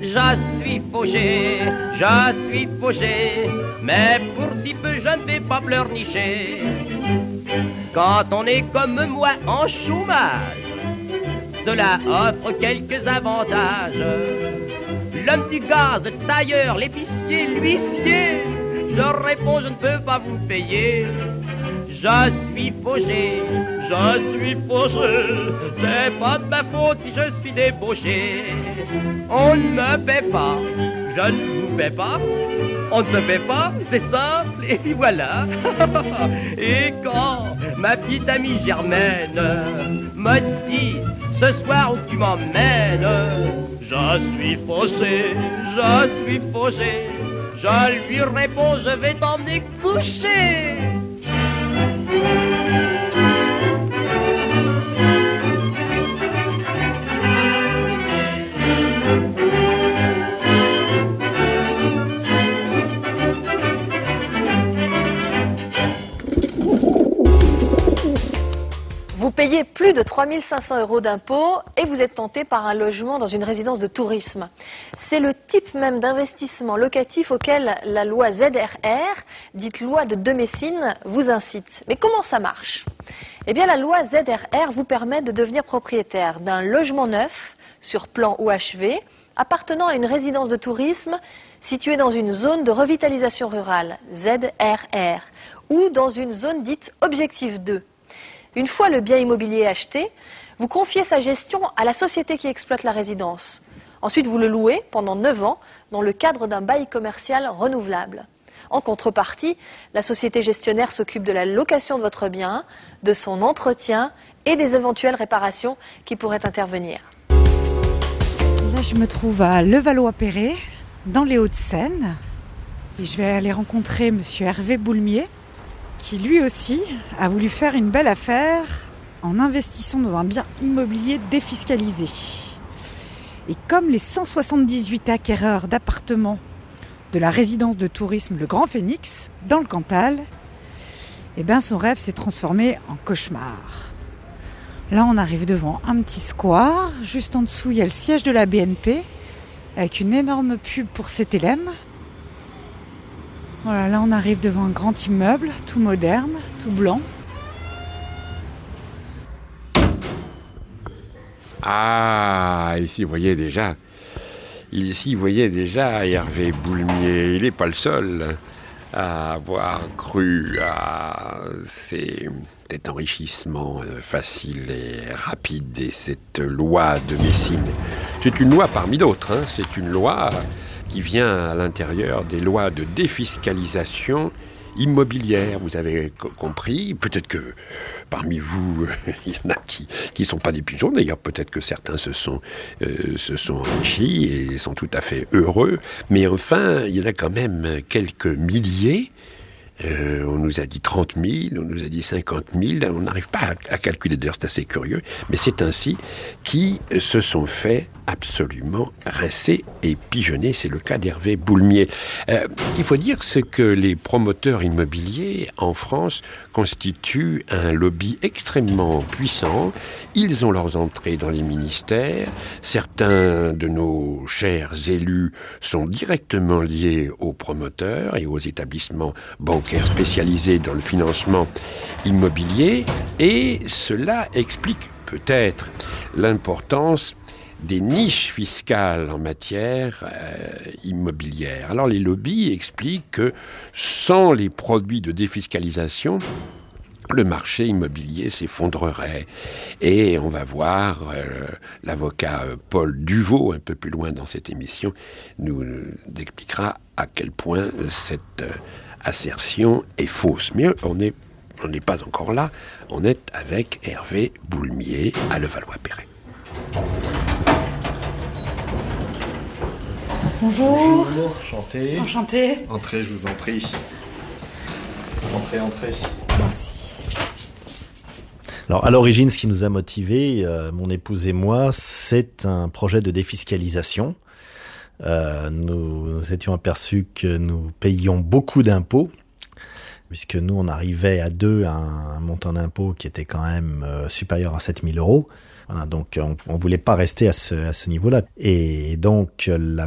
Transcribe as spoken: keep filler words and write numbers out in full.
Je suis fauché, je suis fauché, mais pour si peu je ne vais pas pleurnicher. Quand on est comme moi en chômage, cela offre quelques avantages. L'homme du gaz, le tailleur, l'épicier, l'huissier, je réponds, je ne peux pas vous payer. Je suis fauché, je suis fauché, c'est pas de ma faute si je suis débauché. On ne me paie pas, je ne vous paie pas, on ne me paie pas, c'est simple, et puis voilà. Et quand ma petite amie Germaine me dit, ce soir où tu m'emmènes, je suis fauché, je suis fauché, je lui réponds, je vais t'emmener coucher. Vous payez plus de trois mille cinq cents euros d'impôts et vous êtes tenté par un logement dans une résidence de tourisme. C'est le type même d'investissement locatif auquel la loi Z R R, dite loi de De Messine, vous incite. Mais comment ça marche ? Eh bien, la loi Z R R vous permet de devenir propriétaire d'un logement neuf, sur plan ou achevé, appartenant à une résidence de tourisme située dans une zone de revitalisation rurale, Z R R, ou dans une zone dite Objectif deux. Une fois le bien immobilier acheté, vous confiez sa gestion à la société qui exploite la résidence. Ensuite, vous le louez pendant neuf ans dans le cadre d'un bail commercial renouvelable. En contrepartie, la société gestionnaire s'occupe de la location de votre bien, de son entretien et des éventuelles réparations qui pourraient intervenir. Là, je me trouve à Levallois-Perret, dans les Hauts-de-Seine. Et je vais aller rencontrer monsieur Hervé Boulmier, qui lui aussi a voulu faire une belle affaire en investissant dans un bien immobilier défiscalisé. Et comme les cent soixante-dix-huit acquéreurs d'appartements de la résidence de tourisme Le Grand Phénix, dans le Cantal, eh ben son rêve s'est transformé en cauchemar. Là, on arrive devant un petit square. Juste en dessous, il y a le siège de la B N P avec une énorme pub pour C T L M. Voilà, là on arrive devant un grand immeuble, tout moderne, tout blanc. Ah, ici vous voyez déjà, ici vous voyez déjà Hervé Boulmier, il n'est pas le seul à avoir cru à ces, cet enrichissement facile et rapide et cette loi de Messine. C'est une loi parmi d'autres, hein, c'est une loi qui vient à l'intérieur des lois de défiscalisation immobilière. Vous avez co- compris, peut-être que parmi vous, il y en a qui qui sont pas des pigeons, d'ailleurs peut-être que certains se sont, euh, se sont enrichis et sont tout à fait heureux, mais enfin, il y en a quand même quelques milliers. Euh, on nous a dit trente mille, on nous a dit cinquante mille, on n'arrive pas à, à calculer, d'ailleurs c'est assez curieux, mais c'est ainsi qui se sont fait absolument rincer et pigeonner. C'est le cas d'Hervé Boulmier. Euh, ce qu'il faut dire, c'est que les promoteurs immobiliers en France constituent un lobby extrêmement puissant. Ils ont leurs entrées dans les ministères. Certains de nos chers élus sont directement liés aux promoteurs et aux établissements bancaires spécialisés dans le financement immobilier. Et cela explique peut-être l'importance des niches fiscales en matière euh, immobilière. Alors les lobbies expliquent que sans les produits de défiscalisation, le marché immobilier s'effondrerait. Et on va voir euh, l'avocat Paul Duvaux, un peu plus loin dans cette émission, nous euh, expliquera à quel point cette euh, assertion est fausse. Mais on est on n'est pas encore là, on est avec Hervé Boulmier à Levallois-Perret. Bonjour. Bonjour, enchanté. Enchanté. Entrez, je vous en prie. Entrez, entrez. Merci. Alors, à l'origine, ce qui nous a motivés, euh, mon épouse et moi, c'est un projet de défiscalisation. Euh, nous, nous étions aperçus que nous payions beaucoup d'impôts, puisque nous, on arrivait à deux à un, un montant d'impôt qui était quand même euh, supérieur à sept mille euros. Voilà, donc on ne voulait pas rester à ce, à ce niveau-là. Et donc la